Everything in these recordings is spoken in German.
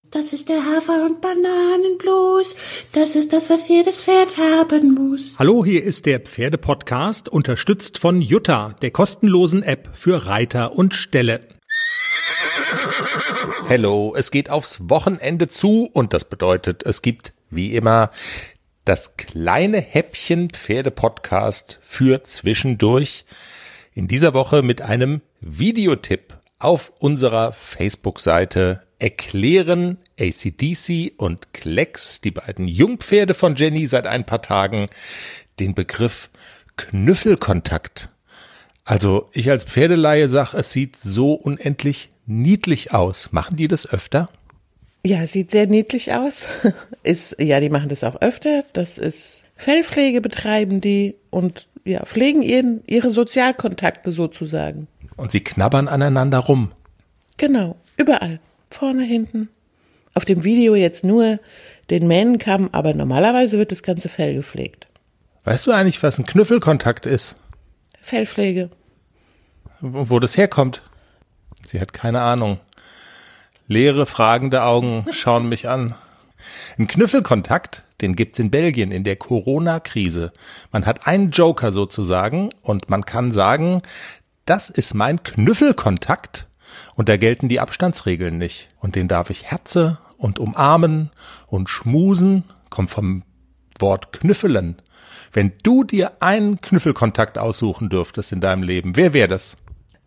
Das ist der Hafer- und Bananenblues. Das ist das, was jedes Pferd haben muss. Hallo, hier ist der Pferde-Podcast, unterstützt von Jutta, der kostenlosen App für Reiter und Ställe. Hello, es geht aufs Wochenende zu und das bedeutet, es gibt wie immer das kleine Häppchen Pferde-Podcast für zwischendurch. In dieser Woche mit einem Videotipp auf unserer Facebook-Seite erklären AC/DC und Klecks, die beiden Jungpferde von Jenny, seit ein paar Tagen den Begriff Knüffelkontakt. Also ich als Pferdelaie sage, es sieht so unendlich niedlich aus. Machen die das öfter? Ja, sieht sehr niedlich aus. Die machen das auch öfter. Das ist Fellpflege betreiben die und ja, pflegen ihre Sozialkontakte sozusagen. Und sie knabbern aneinander rum. Genau, überall. Vorne, hinten. Auf dem Video jetzt nur den Mähnenkamm, aber normalerweise wird das ganze Fell gepflegt. Weißt du eigentlich, was ein Knüffelkontakt ist? Fellpflege. Wo das herkommt? Sie hat keine Ahnung. Leere, fragende Augen schauen mich an. Ein Knüffelkontakt, den gibt's in Belgien in der Corona-Krise. Man hat einen Joker sozusagen und man kann sagen, das ist mein Knüffelkontakt. Und da gelten die Abstandsregeln nicht. Und den darf ich herze und umarmen und schmusen. Kommt vom Wort knüffelen. Wenn du dir einen Knüffelkontakt aussuchen dürftest in deinem Leben, wer wäre das?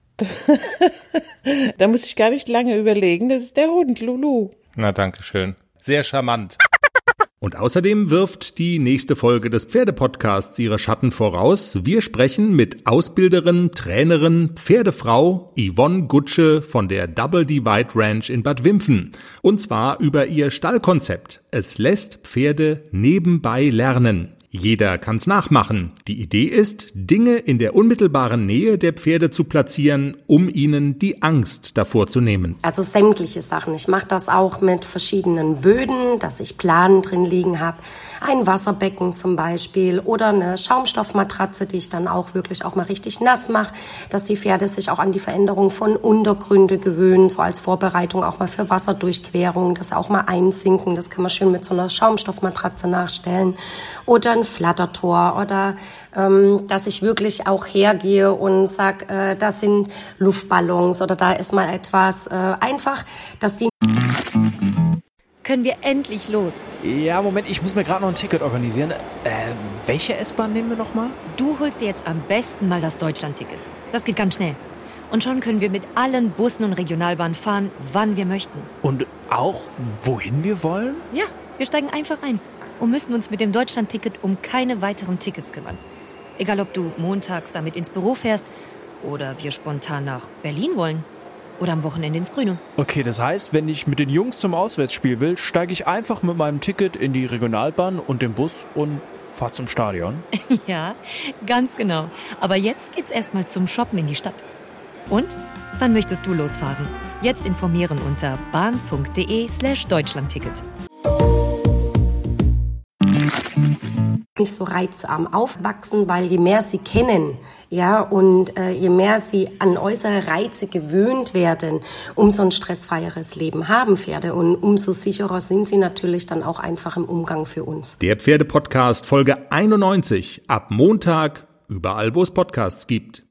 Da muss ich gar nicht lange überlegen. Das ist der Hund, Lulu. Na, danke schön. Sehr charmant. Und außerdem wirft die nächste Folge des Pferdepodcasts ihre Schatten voraus. Wir sprechen mit Ausbilderin, Trainerin, Pferdefrau Yvonne Gutsche von der Double Divide Ranch in Bad Wimpfen. Und zwar über ihr Stallkonzept. Es lässt Pferde nebenbei lernen. Jeder kann's nachmachen. Die Idee ist, Dinge in der unmittelbaren Nähe der Pferde zu platzieren, um ihnen die Angst davor zu nehmen. Also sämtliche Sachen. Ich mache das auch mit verschiedenen Böden, dass ich Planen drin liegen habe. Ein Wasserbecken zum Beispiel oder eine Schaumstoffmatratze, die ich dann auch wirklich auch mal richtig nass mache, dass die Pferde sich auch an die Veränderung von Untergründe gewöhnen, so als Vorbereitung auch mal für Wasserdurchquerung, dass sie auch mal einsinken. Das kann man schön mit so einer Schaumstoffmatratze nachstellen. Oder ein Flattertor oder dass ich wirklich auch hergehe und sage, das sind Luftballons oder da ist mal etwas einfach, dass die... Können wir endlich los? Ja, Moment, ich muss mir gerade noch ein Ticket organisieren. Welche S-Bahn nehmen wir nochmal? Du holst dir jetzt am besten mal das Deutschland-Ticket. Das geht ganz schnell. Und schon können wir mit allen Bussen und Regionalbahnen fahren, wann wir möchten. Und auch, wohin wir wollen? Ja, wir steigen einfach ein und müssen uns mit dem Deutschland-Ticket um keine weiteren Tickets kümmern. Egal, ob du montags damit ins Büro fährst oder wir spontan nach Berlin wollen oder am Wochenende ins Grüne. Okay, das heißt, wenn ich mit den Jungs zum Auswärtsspiel will, steige ich einfach mit meinem Ticket in die Regionalbahn und den Bus und fahre zum Stadion. Ja, ganz genau. Aber jetzt geht's erstmal zum Shoppen in die Stadt. Und? Wann möchtest du losfahren? Jetzt informieren unter bahn.de/Deutschlandticket. Nicht so reizarm aufwachsen, weil je mehr sie kennen, ja, und je mehr sie an äußere Reize gewöhnt werden, umso ein stressfreieres Leben haben Pferde und umso sicherer sind sie natürlich dann auch einfach im Umgang für uns. Der Pferdepodcast Folge 91 ab Montag, überall wo es Podcasts gibt.